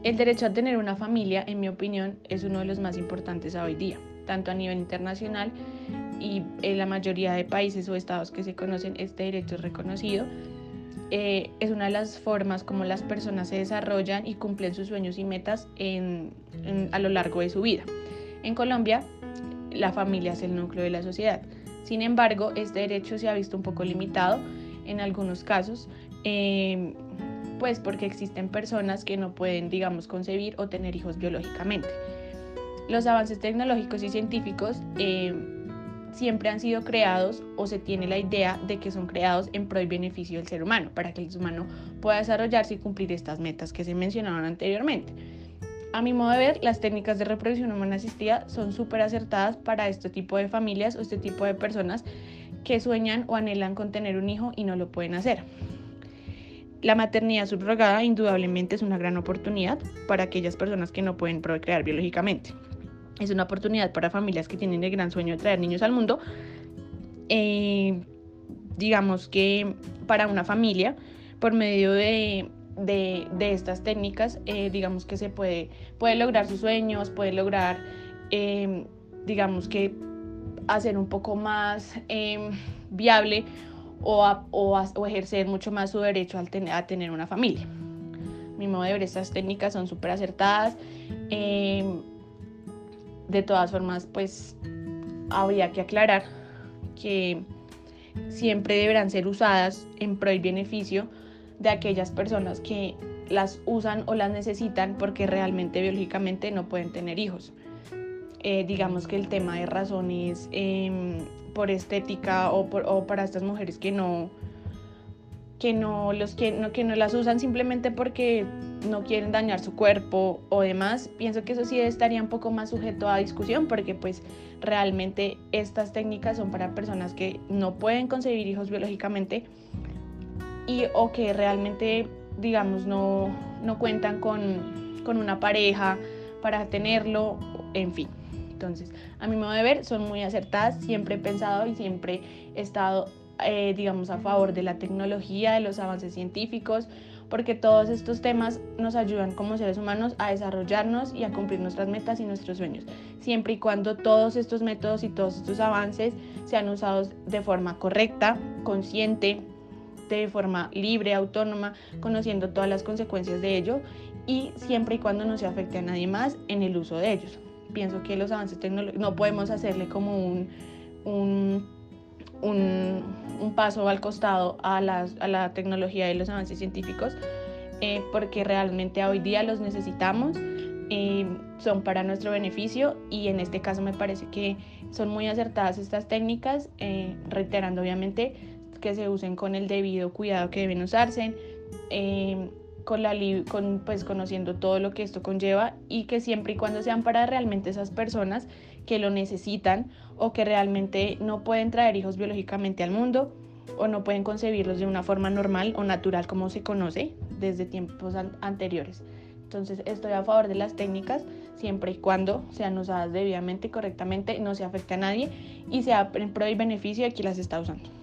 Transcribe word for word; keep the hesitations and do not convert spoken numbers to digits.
El derecho a tener una familia, en mi opinión, es uno de los más importantes hoy día, tanto a nivel internacional y en la mayoría de países o estados que se conocen, este derecho es reconocido. Eh, es una de las formas como las personas se desarrollan y cumplen sus sueños y metas en, en, a lo largo de su vida. En Colombia, la familia es el núcleo de la sociedad. Sin embargo, este derecho se ha visto un poco limitado en algunos casos, eh, pues porque existen personas que no pueden, digamos, concebir o tener hijos biológicamente. Los avances tecnológicos y científicos eh, siempre han sido creados, o se tiene la idea de que son creados en pro y beneficio del ser humano, para que el ser humano pueda desarrollarse y cumplir estas metas que se mencionaron anteriormente. A mi modo de ver, las técnicas de reproducción humana asistida son súper acertadas para este tipo de familias o este tipo de personas que sueñan o anhelan con tener un hijo y no lo pueden hacer. La maternidad subrogada indudablemente es una gran oportunidad para aquellas personas que no pueden procrear biológicamente. Es una oportunidad para familias que tienen el gran sueño de traer niños al mundo. Eh, digamos que para una familia, por medio de, de, de estas técnicas, eh, digamos que se puede, puede lograr sus sueños, puede lograr, eh, digamos que hacer un poco más eh, viable o, a, o, a, o ejercer mucho más su derecho al ten, a tener una familia. A mi modo de ver, estas técnicas son súper acertadas. Eh, de todas formas, pues habría que aclarar que siempre deberán ser usadas en pro y beneficio de aquellas personas que las usan o las necesitan porque realmente biológicamente no pueden tener hijos. Eh, digamos que el tema de razones eh, por estética o, por, o para estas mujeres que no, que, no los, que, no, que no las usan simplemente porque no quieren dañar su cuerpo o demás, pienso que eso sí estaría un poco más sujeto a discusión, porque pues realmente estas técnicas son para personas que no pueden concebir hijos biológicamente y o que realmente, digamos, no, no cuentan con, con una pareja para tenerlo, en fin. Entonces, a mi modo de ver, son muy acertadas. Siempre he pensado y siempre he estado, eh, digamos, a favor de la tecnología, de los avances científicos, porque todos estos temas nos ayudan como seres humanos a desarrollarnos y a cumplir nuestras metas y nuestros sueños, siempre y cuando todos estos métodos y todos estos avances sean usados de forma correcta, consciente, de forma libre, autónoma, conociendo todas las consecuencias de ello y siempre y cuando no se afecte a nadie más en el uso de ellos. Pienso que los avances tecnológicos no podemos hacerle como un, un, un, un paso al costado a la, a la tecnología y los avances científicos, eh, porque realmente hoy día los necesitamos, eh, son para nuestro beneficio y en este caso me parece que son muy acertadas estas técnicas, eh, reiterando obviamente que se usen con el debido cuidado que deben usarse, eh, con la con, pues conociendo todo lo que esto conlleva y que siempre y cuando sean para realmente esas personas que lo necesitan o que realmente no pueden traer hijos biológicamente al mundo o no pueden concebirlos de una forma normal o natural como se conoce desde tiempos an- anteriores. Entonces estoy a favor de las técnicas siempre y cuando sean usadas debidamente y correctamente, no se afecte a nadie y sea en pro y beneficio de quien las está usando.